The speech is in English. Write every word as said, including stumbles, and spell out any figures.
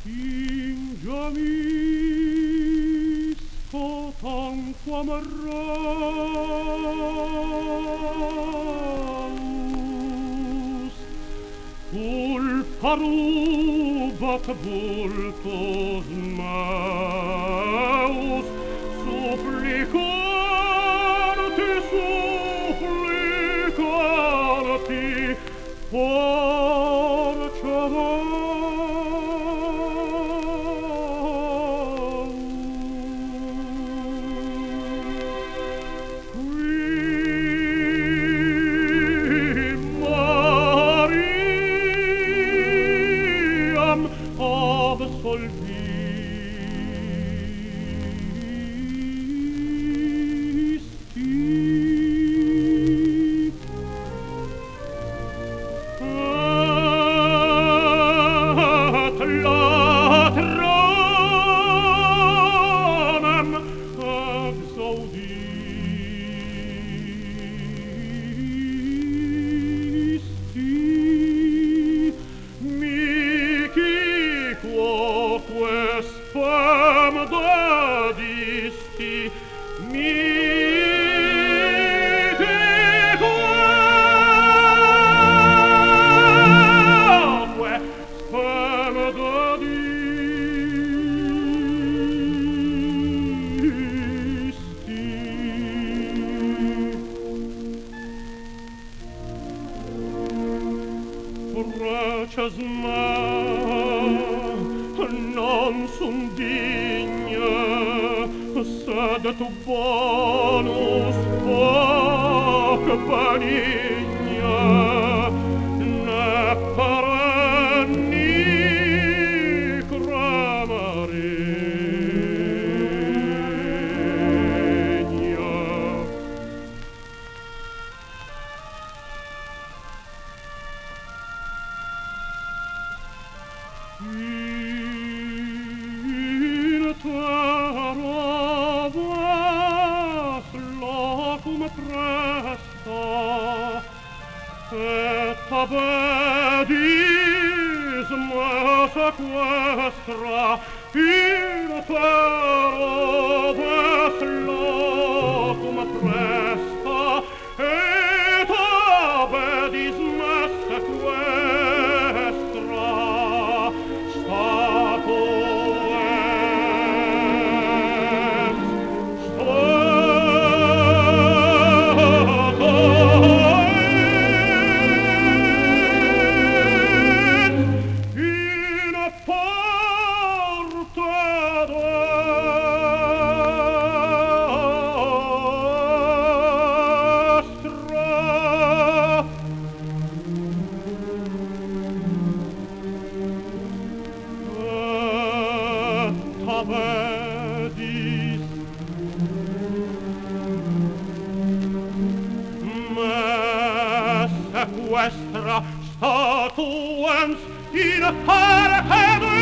Tingiami scotanquam raus, culpa rubat vultus meus, supplicanti, supplicanti, porcia Quam dadisti mihi quoque spam dadisti Preces me non sum digna, sed tu bonus hoc benigna, ne perenni crema regna. In terra vas locum presta, et abedis me sequestra. In terra vas locum presta, et abedis me sequestra. Abedis me sequestra statuens in parque